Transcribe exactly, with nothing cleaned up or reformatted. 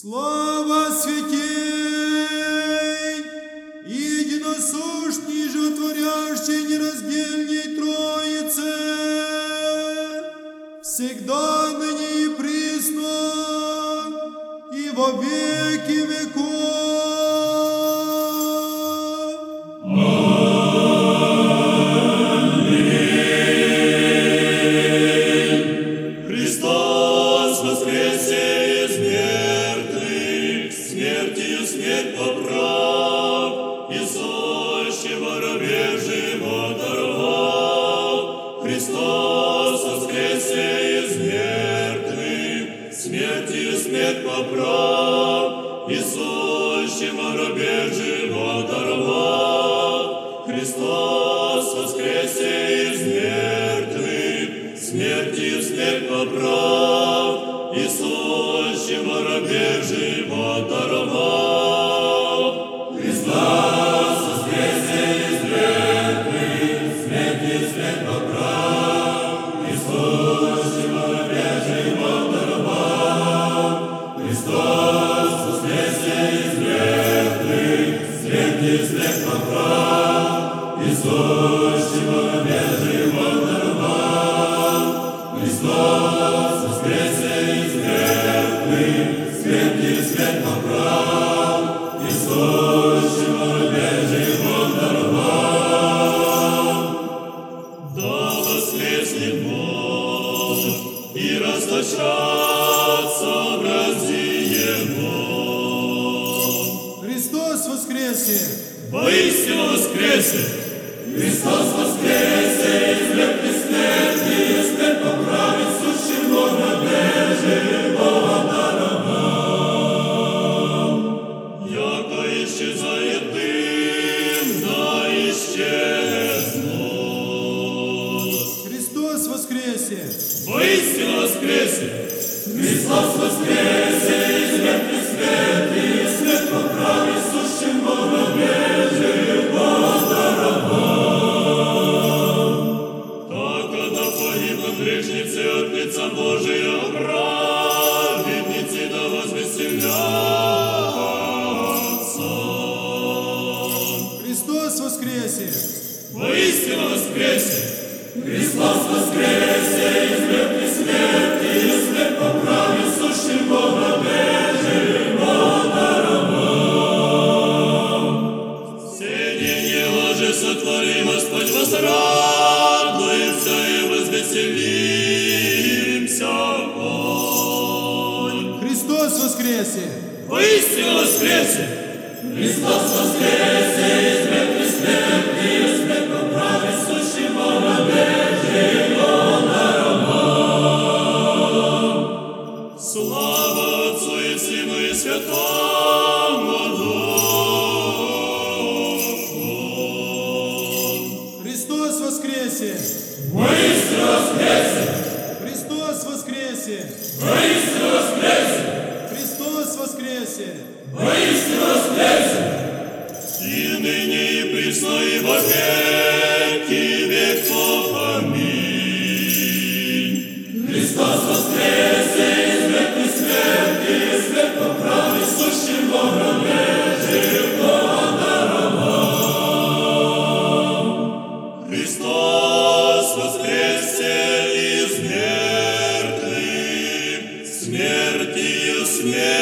Слава святей, единосущней, животворящей, нераздельней Троице, всегда, ныне и присно, и во веки веков. Христос воскресе из мертвых, смертью смерть поправ, и сущего рабе живот даровал. Христос воскресе из мертвых, смертью смерть поправ, и сущего рабе живот даровал. Христос воскресе из мертвых, смертью смерть поправ, и сущего рабе живот даровал. Христос воскресе из мертвых, смертью смерть поправ, и сущего рабе живот даровал. Христос воскресе из мертвых, смертью смерть поправ, и сущего рабе живот даровал. Христос воскресе из мертвых, смертью смерть поправ, и сущего рабе живот даровал. Да воскреснет Бог, и расточатся образи Его. Христос воскресе! Воистину воскресе! Христос воскресе из мертвых смерти, и смерть поправит, сущего рабе живот даровал. Яко исчезает дым, да исчезнут. Христос воскресе! Воистину воскресе! Христос воскресе из мертвых смерти, и смерть поправит, сущего рабе живот даровал. Так, когда погибнут грешницы от лица Божия, праведницы да возвеселятся. Христос воскресе! Воистину воскресе! Христос воскресе из мертвых смерти, и смерть поправит, сущего рабе живот даровал. Все дни лжи сотвори, Господь, возрадуемся и возвеселимся. Ой. Христос воскресе! Воистину воскресе! Христос воскресе из мертвых смерти, и смерть поправит, сущего рабе живот даровал. Слава Отцу и Сыну и Святому Духу. Христос воскресе! Воистину воскресе! Христос воскресе! Воистину воскресе! Христос воскресе! Воистину воскресе! И ныне и присно и во веки веков. Аминь. Христос воскресе из мертвых смерти, и смерть поправит, сущего рабе живот даровал. Христос воскресе из мертвых, смертью смерть